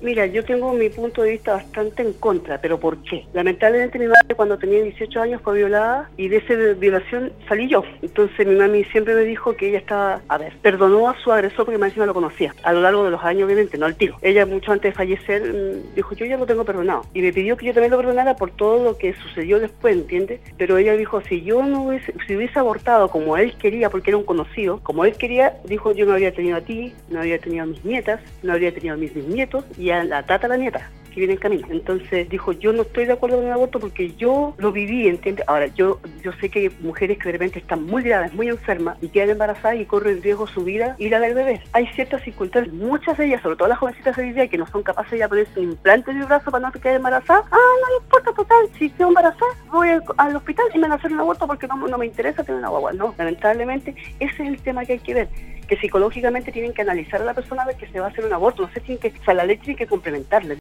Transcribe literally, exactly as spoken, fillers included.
Mira, yo tengo mi punto de vista bastante en contra, pero ¿por qué? Lamentablemente mi madre cuando tenía dieciocho años fue violada y de esa violación salí yo. Entonces mi mami siempre me dijo que ella estaba, a ver, perdonó a su agresor porque más encima lo conocía. A lo largo de los años, obviamente, no al tiro. Ella mucho antes de fallecer dijo, yo ya lo tengo perdonado. Y me pidió que yo también lo perdonara por todo lo que sucedió después, ¿entiendes? Pero ella dijo, si yo no hubiese, si hubiese abortado como él quería, porque era un conocido, como él quería, dijo, yo no habría tenido a ti, no habría tenido a mis nietas, no habría tenido a mis nietos y a la tatara nieta que viene en camino. Entonces dijo, yo no estoy de acuerdo con el aborto porque yo lo viví, ¿entiendes? Ahora, yo yo sé que hay mujeres que de repente están muy graves, muy enfermas y quedan embarazadas y corren riesgo su vida y la del bebé. Hay ciertas circunstancias, muchas de ellas, sobre todo las jovencitas de hoy día, que no son capaces de ponerse un implante en el brazo para no quedar embarazadas. Ah, no le importa, total, si quedo embarazada, voy al, al hospital y me van a hacer un aborto porque no, no me interesa tener una guagua. No, lamentablemente, ese es el tema que hay que ver, que psicológicamente tienen que analizar a la persona a ver que se va a hacer un aborto. No sé, tienen que, o sea, la ley tiene que complementarle.